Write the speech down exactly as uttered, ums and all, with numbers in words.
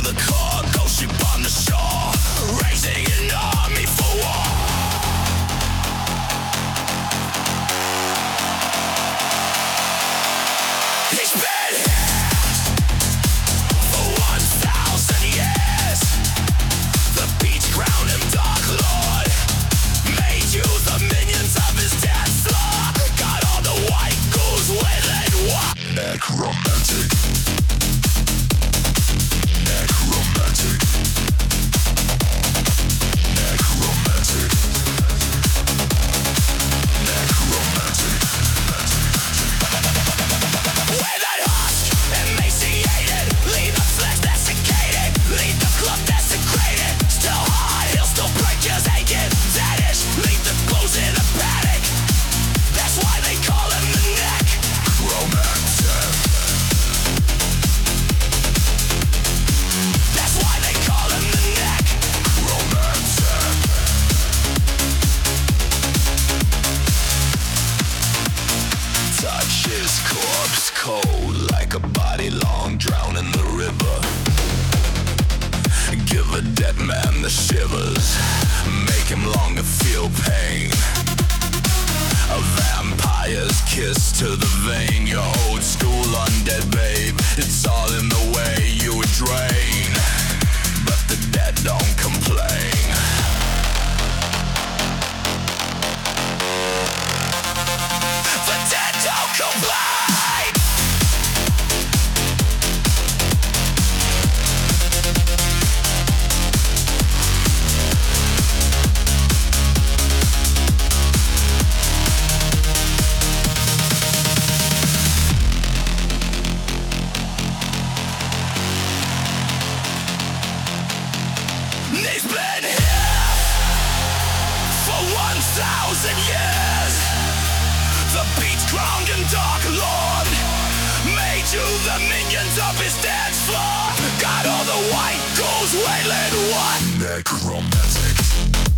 the cargo ship on the shore, raising an army for war. He's been here for one thousand years. The beach crowned him Dark Lord, made you the minions of his dance floor. Got all the white ghouls wailing war. Necromantic. Necromantic. Necromantic. Necromantic. With that husk, emaciated, leave the flesh desiccated, leave the club desecrated. Still hard, he'll still break his aching. Vanish, leave the clothes in a panic. That's why they call him the Necromantic. That's why they call him the Necromantic. Touch his corpse cold like a body long drowned in the river. Give a dead man the shivers, make him long to feel pain. A vampire's kiss to the vein, your old school undead babe. It's all in the way you would drain, but the dead don't complain. The dead don't complain. He's been here for one thousand years. The beach crowned and Dark Lord made you the minions of his dance floor. Got all the white ghouls wailing what? Necromantic.